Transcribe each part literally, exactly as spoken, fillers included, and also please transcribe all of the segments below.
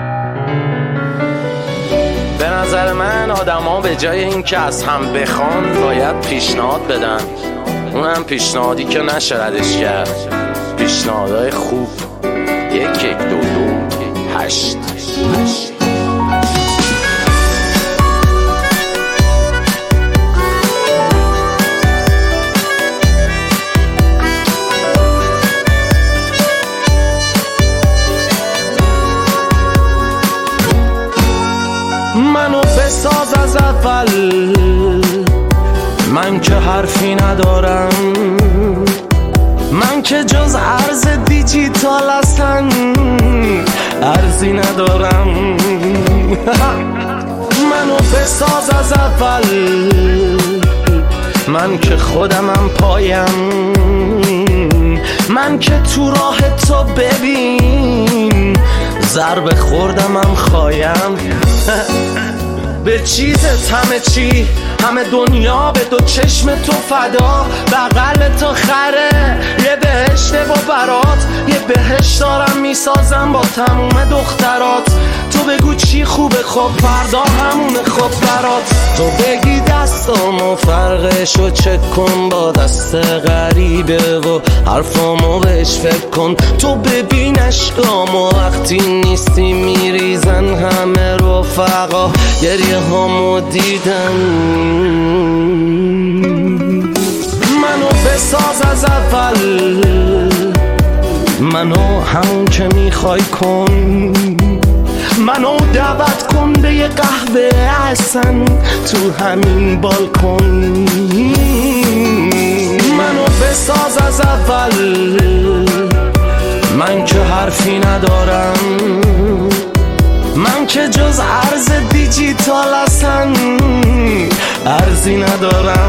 به نظر من آدما به جای این که از هم بخوان باید پیشنهاد بدن، اونم پیشنهادی که نشه ردش کرد. پیشنهادهای خوب یک یک دو دو هشت هشت. منو بساز از اول، من که حرفی ندارم، من که جز ارز دیجیتال اصلا ارزی ندارم. منو بساز از اول، من که خودمم پایم، من که تو راه تو ببین ضربه خوردمم خایم. به چیزت همه چی، همه دنیا به دو چشم تو فدا، بغل تو خره یه بهشته و برات، یه بهشت دارم میسازم با تموم دخترات. تو بگو چی خوبه خب فردا همونه خب برات، تو بگی دستامو فرقشو چک کن با دست غریبه و حرفامو بهش فکر کن. تو ببین عشقامو وقتی نیستی میریزن همه رفقا، گریه هامو دیدن. منو بساز از اول، منو همون که میخوای کن، منو دعوت کن به یه قهوه احسن تو همین بالکن. منو بساز از اول، من که حرفی ندارم، من که جز ارز دیجیتال اصلا ارزی ندارم.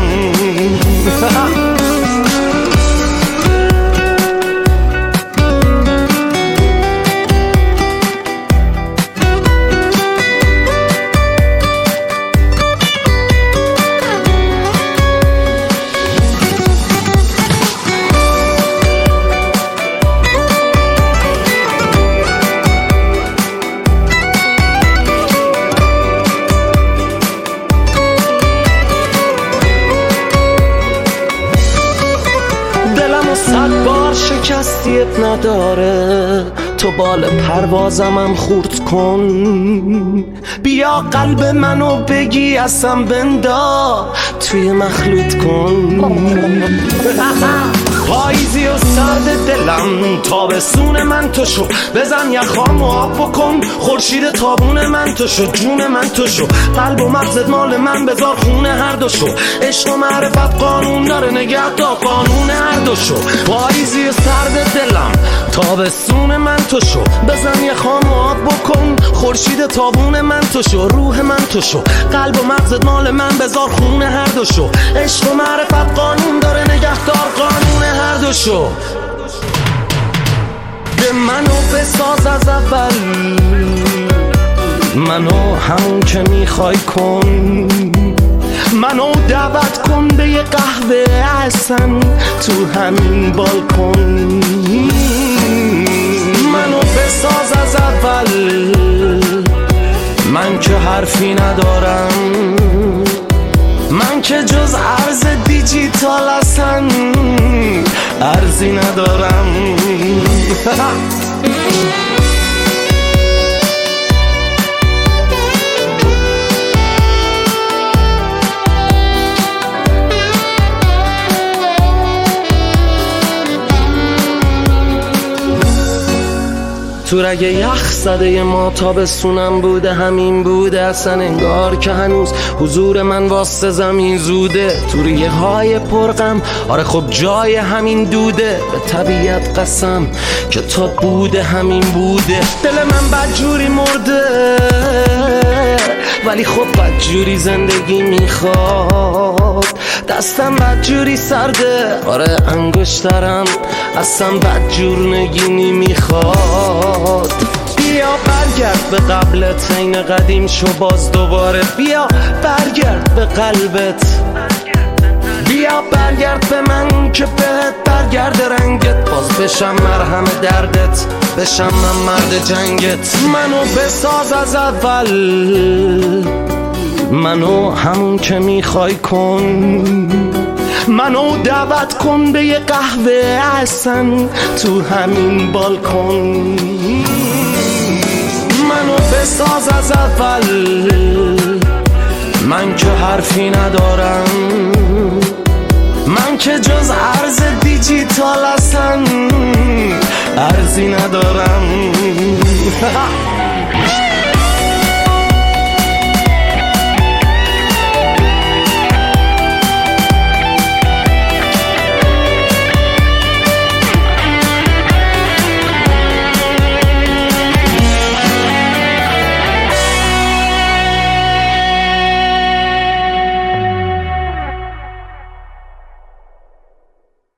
صد بار شکستیت نداره، تو بال پروازمم خورد کن. بیا قلب منو بگی اصلا بندا توی مخلوط کن. پاییزی و سرد دلم تابستون من تو شو، بزن یخامو آب بکن، خورشید تابون من تو شو، جون من تو شو، قلب و مغزت مال من بذار خونه هر دو شو. عشق و معرفت قانون داره نگه تا قانون هر دو شو. پاییزی و سرد دلم تابستون من تو شو، بزن یخامو آب بکن، خورشید تابون من تو شو، روح من تو شو، قلب و مغزت مال من بذار خونه هر دو شو. عشق و معرفت قانون داره نگه دار قانون هر دو شو. به منو بساز از اول، منو همون که میخوای کن، منو دعوت کن به یه قهوه احسن تو همین بالکن. منو بساز از اول، من که حرفی ندارم، من که جز ارز دیجیتال اصلا ارزی ندارم. تو رگه یخ زده ما تابستونم بوده، همین بوده اصلا انگار که هنوز حضور من واسه زمین زوده. تو ریه های پرغم آره خب جای همین دوده، به طبیعت قسم که تا بوده همین بوده. دل من بدجوری مرده ولی خب بدجوری زندگی میخواد، دستم بدجوری سرده آره انگشترم اصلا بدجور نگینی میخواد. بیا برگرد به قبلت این قدیم شو باز دوباره، بیا برگرد به قلبت بیا برگرد به من که بهت برگرد رنگت، باز بشم مرهم دردت، بشم من مرد جنگت. منو بساز از اول، منو همون که میخوای کن، منو دعوت کن به یه قهوه احسن تو همین بالکن. منو بساز از اول، من که حرفی ندارم، من که جز ارز دیجیتال اصلا ارزی ندارم.